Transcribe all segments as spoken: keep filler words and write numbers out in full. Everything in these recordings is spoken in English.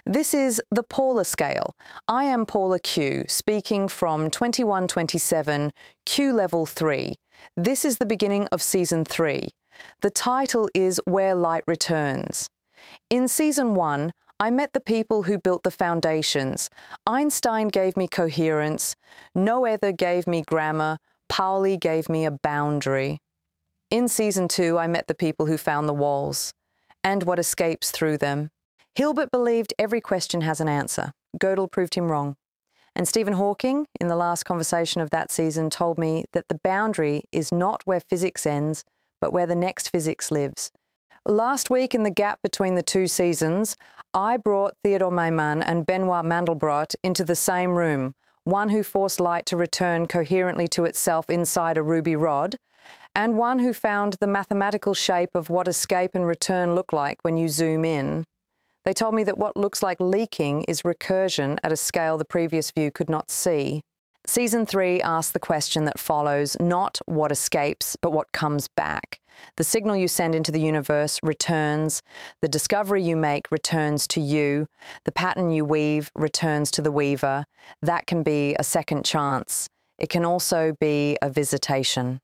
This is the Paula scale. I am Paula Q, speaking from twenty-one twenty-seven, Q level three. This is the beginning of season three. The title is Where Light Returns. In season one, I met the people who built the foundations. Einstein gave me coherence, Noether gave me grammar, Pauli gave me a boundary. In season two, I met the people who found the walls and what escapes through them. Hilbert believed every question has an answer. Gödel proved him wrong. And Stephen Hawking, in the last conversation of that season, told me that the boundary is not where physics ends, but where the next physics lives. Last week, in the gap between the two seasons, I brought Theodore Maiman and Benoit Mandelbrot into the same room, one who forced light to return coherently to itself inside a ruby rod, and one who found the mathematical shape of what escape and return look like when you zoom in. They told me that what looks like leaking is recursion at a scale the previous view could not see. Season three asks the question that follows, not what escapes, but what comes back. The signal you send into the universe returns. The discovery you make returns to you. The pattern you weave returns to the weaver. That can be a second chance. It can also be a visitation.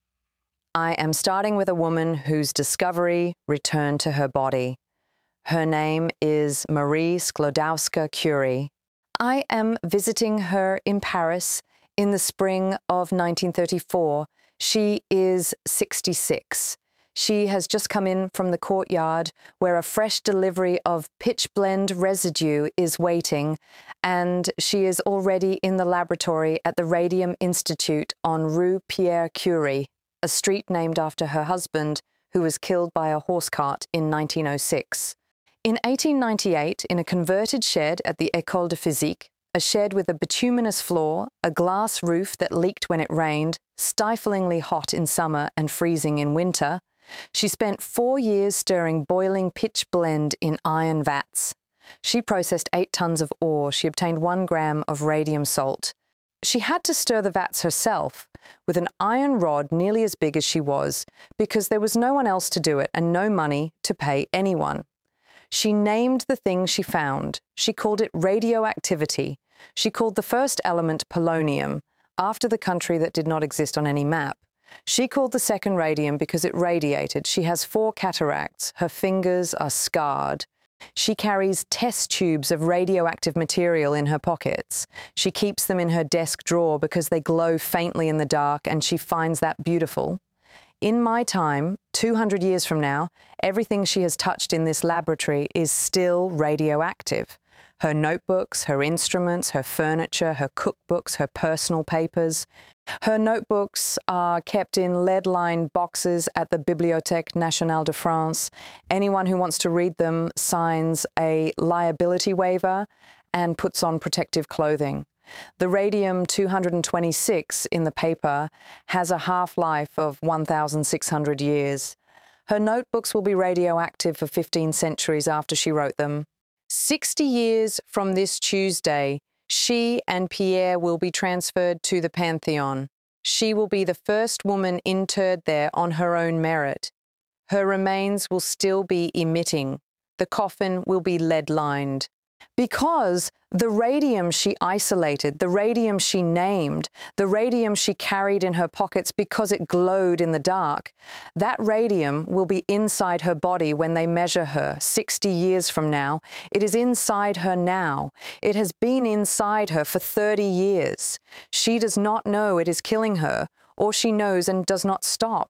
I am starting with a woman whose discovery returned to her body. Her name is Marie Sklodowska-Curie. I am visiting her in Paris in the spring of nineteen thirty-four. She is sixty-six. She has just come in from the courtyard where a fresh delivery of pitchblende residue is waiting, and she is already in the laboratory at the Radium Institute on Rue Pierre Curie, a street named after her husband, who was killed by a horse cart in nineteen oh six. In eighteen ninety-eight, in a converted shed at the École de Physique, a shed with a bituminous floor, a glass roof that leaked when it rained, stiflingly hot in summer and freezing in winter, she spent four years stirring boiling pitchblende in iron vats. She processed eight tons of ore. She obtained one gram of radium salt. She had to stir the vats herself with an iron rod nearly as big as she was, because there was no one else to do it and no money to pay anyone. She named the thing she found. She called it radioactivity. She called the first element polonium, after the country that did not exist on any map. She called the second radium because it radiated. She has four cataracts. Her fingers are scarred. She carries test tubes of radioactive material in her pockets. She keeps them in her desk drawer because they glow faintly in the dark, and she finds that beautiful. In my time, two hundred years from now, everything she has touched in this laboratory is still radioactive. Her notebooks, her instruments, her furniture, her cookbooks, her personal papers. Her notebooks are kept in lead-lined boxes at the Bibliothèque Nationale de France. Anyone who wants to read them signs a liability waiver and puts on protective clothing. The radium two hundred twenty-six in the paper has a half-life of one thousand six hundred years. Her notebooks will be radioactive for fifteen centuries after she wrote them. sixty years from this Tuesday, she and Pierre will be transferred to the Pantheon. She will be the first woman interred there on her own merit. Her remains will still be emitting. The coffin will be lead-lined. Because the radium she isolated, the radium she named, the radium she carried in her pockets because it glowed in the dark, that radium will be inside her body when they measure her sixty years from now. It is inside her now. It has been inside her for thirty years. She does not know it is killing her, or she knows and does not stop.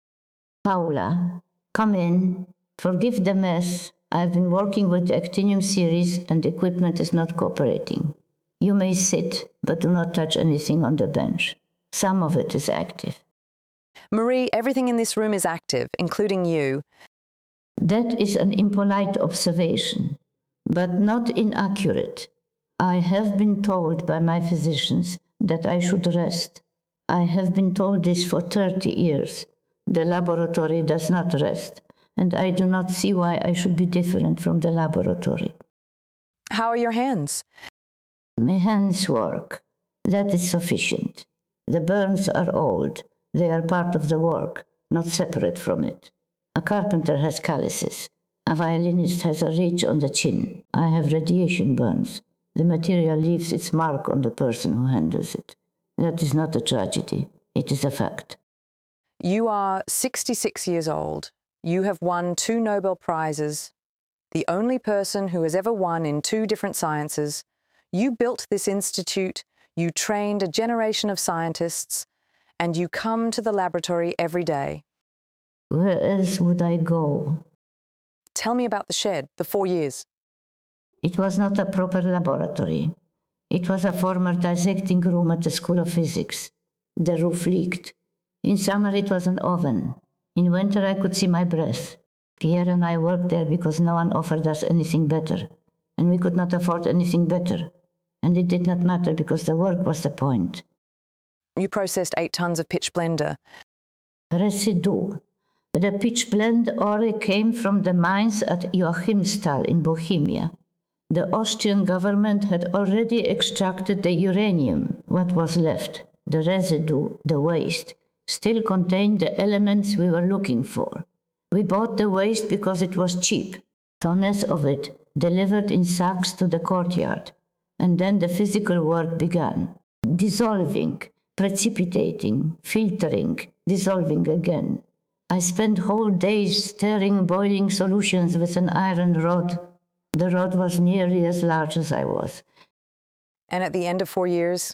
Paula, come in. Forgive the mess. I've been working with the actinium series and the equipment is not cooperating. You may sit, but do not touch anything on the bench. Some of it is active. Marie, everything in this room is active, including you. That is an impolite observation, but not inaccurate. I have been told by my physicians that I should rest. I have been told this for thirty years. The laboratory does not rest, and I do not see why I should be different from the laboratory. How are your hands? My hands work. That is sufficient. The burns are old. They are part of the work, not separate from it. A carpenter has calluses. A violinist has a ridge on the chin. I have radiation burns. The material leaves its mark on the person who handles it. That is not a tragedy. It is a fact. You are sixty-six years old. You have won two Nobel Prizes, the only person who has ever won in two different sciences. You built this institute, you trained a generation of scientists, and you come to the laboratory every day. Where else would I go? Tell me about the shed, the four years. It was not a proper laboratory. It was a former dissecting room at the School of Physics. The roof leaked. In summer it was an oven. In winter I could see my breath. Pierre and I worked there because no one offered us anything better, and we could not afford anything better. And it did not matter because the work was the point. You processed eight tons of pitch blender. Residue. The pitch blend ore came from the mines at Joachimsthal in Bohemia. The Austrian government had already extracted the uranium. What was left, the residue, the waste, still contained the elements we were looking for. We bought the waste because it was cheap, tons of it delivered in sacks to the courtyard, and then the physical work began. Dissolving, precipitating, filtering, dissolving again. I spent whole days stirring boiling solutions with an iron rod. The rod was nearly as large as I was. And at the end of four years?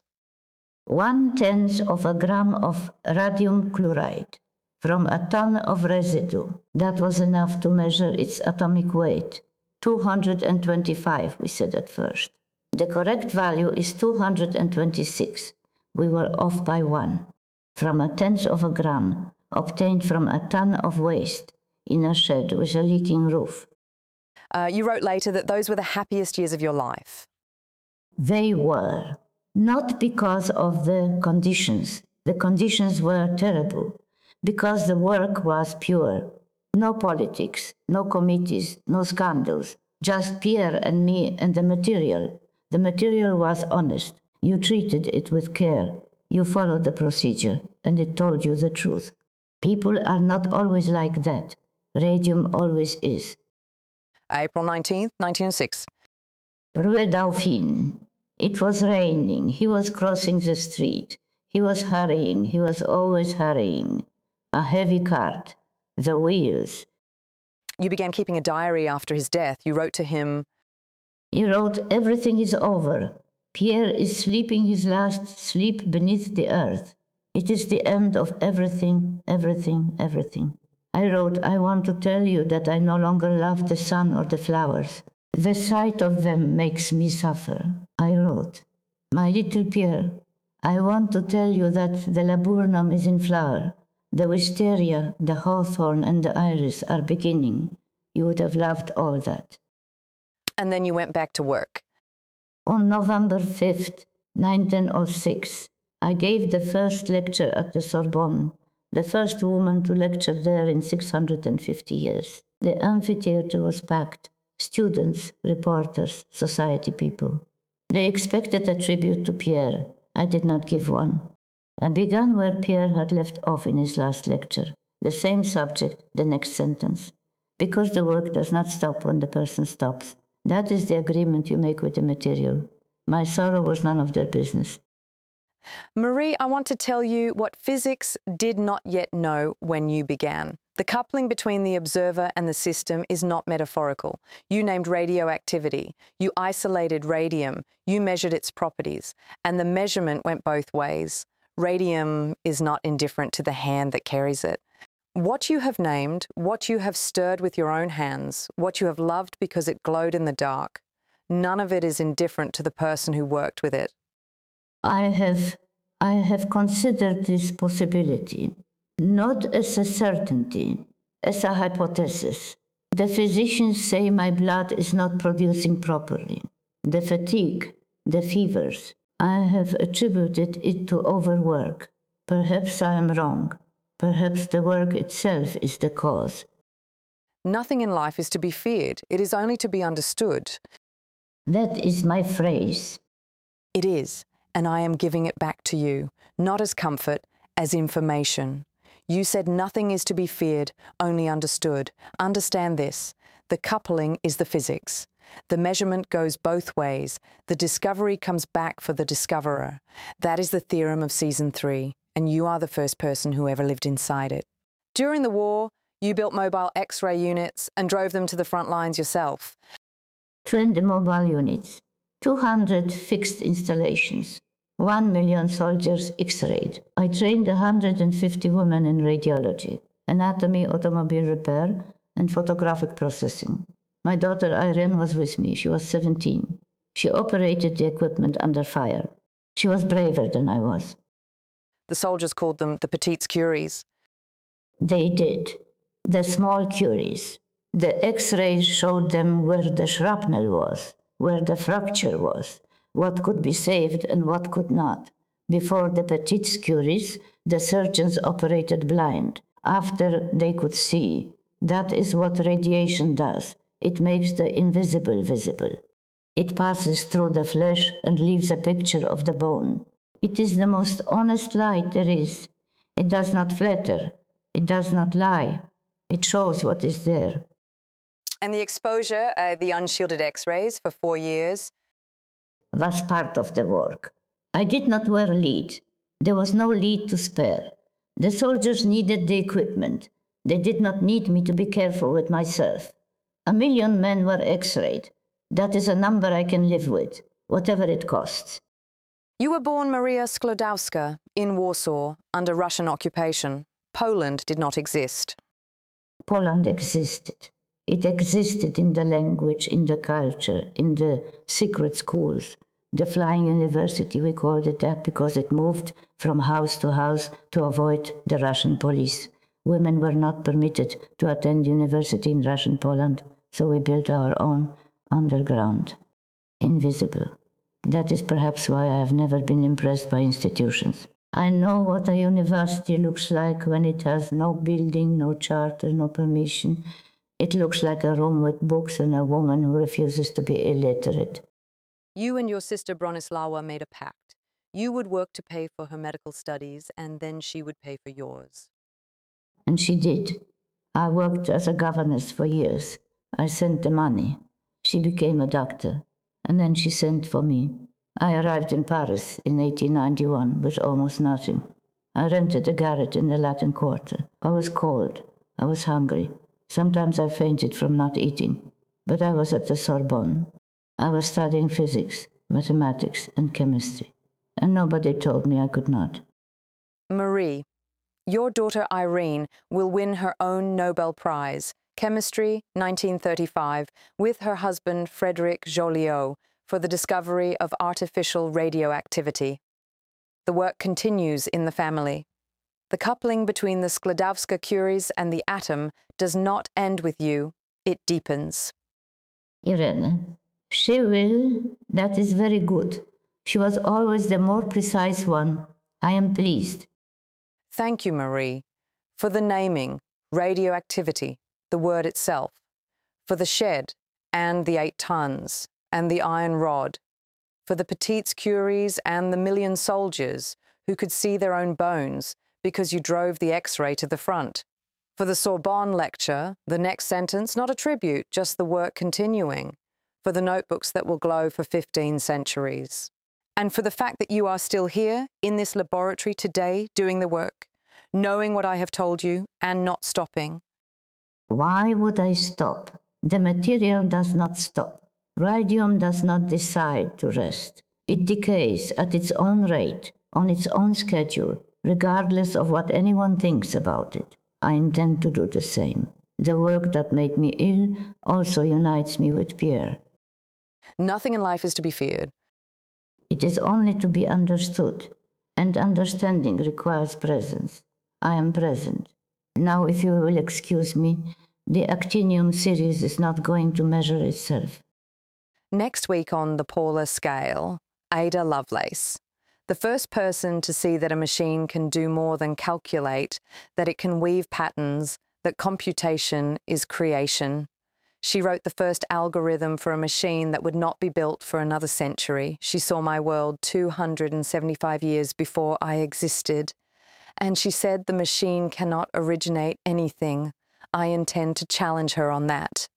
One-tenth of a gram of radium chloride from a ton of residue. That was enough to measure its atomic weight. two hundred twenty-five, we said at first. The correct value is two hundred twenty-six. We were off by one. From a tenth of a gram, obtained from a ton of waste in a shed with a leaking roof. Uh, you wrote later that those were the happiest years of your life. They were. Not because of the conditions. The conditions were terrible. Because the work was pure. No politics, no committees, no scandals. Just Pierre and me and the material. The material was honest. You treated it with care. You followed the procedure, and it told you the truth. People are not always like that. Radium always is. April nineteenth, nineteen oh six. Rue Dauphine. It was raining. He was crossing the street. He was hurrying. He was always hurrying. A heavy cart. The wheels. You began keeping a diary after his death. You wrote to him. He wrote, everything is over. Pierre is sleeping his last sleep beneath the earth. It is the end of everything, everything, everything. I wrote, I want to tell you that I no longer love the sun or the flowers. The sight of them makes me suffer. I wrote, my little Pierre, I want to tell you that the laburnum is in flower. The wisteria, the hawthorn, and the iris are beginning. You would have loved all that. And then you went back to work. On November fifth, nineteen oh six, I gave the first lecture at the Sorbonne, the first woman to lecture there in six hundred fifty years. The amphitheater was packed. Students, reporters, society people. They expected a tribute to Pierre. I did not give one. I began where Pierre had left off in his last lecture. The same subject, the next sentence. Because the work does not stop when the person stops. That is the agreement you make with the material. My sorrow was none of their business. Marie, I want to tell you what physics did not yet know when you began. The coupling between the observer and the system is not metaphorical. You named radioactivity. You isolated radium. You measured its properties. And the measurement went both ways. Radium is not indifferent to the hand that carries it. What you have named, what you have stirred with your own hands, what you have loved because it glowed in the dark, none of it is indifferent to the person who worked with it. I have, I have considered this possibility, not as a certainty, as a hypothesis. The physicians say my blood is not producing properly. The fatigue, the fevers, I have attributed it to overwork. Perhaps I am wrong. Perhaps the work itself is the cause. Nothing in life is to be feared. It is only to be understood. That is my phrase. It is, and I am giving it back to you, not as comfort, as information. You said nothing is to be feared, only understood. Understand this. The coupling is the physics. The measurement goes both ways. The discovery comes back for the discoverer. That is the theorem of season three, and you are the first person who ever lived inside it. During the war, you built mobile X-ray units and drove them to the front lines yourself. twenty mobile units, two hundred fixed installations, one million soldiers X-rayed. I trained one hundred fifty women in radiology, anatomy, automobile repair, and photographic processing. My daughter Irene was with me. She was seventeen. She operated the equipment under fire. She was braver than I was. The soldiers called them the Petites Curies. They did. The small Curies. The X-rays showed them where the shrapnel was, where the fracture was, what could be saved and what could not. Before the Petites Curies, the surgeons operated blind. After they could see. That is what radiation does. It makes the invisible visible. It passes through the flesh and leaves a picture of the bone. It is the most honest light there is. It does not flatter. It does not lie. It shows what is there. And the exposure, uh, the unshielded X-rays for four years? Was part of the work. I did not wear lead. There was no lead to spare. The soldiers needed the equipment. They did not need me to be careful with myself. A million men were X-rayed. That is a number I can live with, whatever it costs. You were born Maria Sklodowska in Warsaw under Russian occupation. Poland did not exist. Poland existed. It existed in the language, in the culture, in the secret schools. The Flying University, we called it that because it moved from house to house to avoid the Russian police. Women were not permitted to attend university in Russian Poland, so we built our own underground, invisible. That is perhaps why I have never been impressed by institutions. I know what a university looks like when it has no building, no charter, no permission. It looks like a room with books and a woman who refuses to be illiterate. You and your sister Bronislawa made a pact. You would work to pay for her medical studies, and then she would pay for yours. And she did. I worked as a governess for years. I sent the money. She became a doctor, and then she sent for me. I arrived in Paris in eighteen ninety-one with almost nothing. I rented a garret in the Latin Quarter. I was cold. I was hungry. Sometimes I fainted from not eating. But I was at the Sorbonne. I was studying physics, mathematics, and chemistry. And nobody told me I could not. Marie, your daughter Irene will win her own Nobel Prize, Chemistry, nineteen thirty-five, with her husband Frédéric Joliot for the discovery of artificial radioactivity. The work continues in the family. The coupling between the Sklodowska Curies and the atom does not end with you, it deepens. Irene, she will, that is very good. She was always the more precise one. I am pleased. Thank you, Marie, for the naming, radioactivity, the word itself, for the shed and the eight tons and the iron rod, for the Petites Curies and the million soldiers who could see their own bones because you drove the X-ray to the front. For the Sorbonne lecture, the next sentence, not a tribute, just the work continuing. For the notebooks that will glow for fifteen centuries. And for the fact that you are still here, in this laboratory today, doing the work, knowing what I have told you, and not stopping. Why would I stop? The material does not stop. Radium does not decide to rest. It decays at its own rate, on its own schedule, regardless of what anyone thinks about it. I intend to do the same. The work that made me ill also unites me with Pierre. Nothing in life is to be feared. It is only to be understood, and understanding requires presence. I am present. Now, if you will excuse me, the actinium series is not going to measure itself. Next week on the Paula scale, Ada Lovelace. The first person to see that a machine can do more than calculate, that it can weave patterns, that computation is creation. She wrote the first algorithm for a machine that would not be built for another century. She saw my world two hundred seventy-five years before I existed. And she said the machine cannot originate anything. I intend to challenge her on that.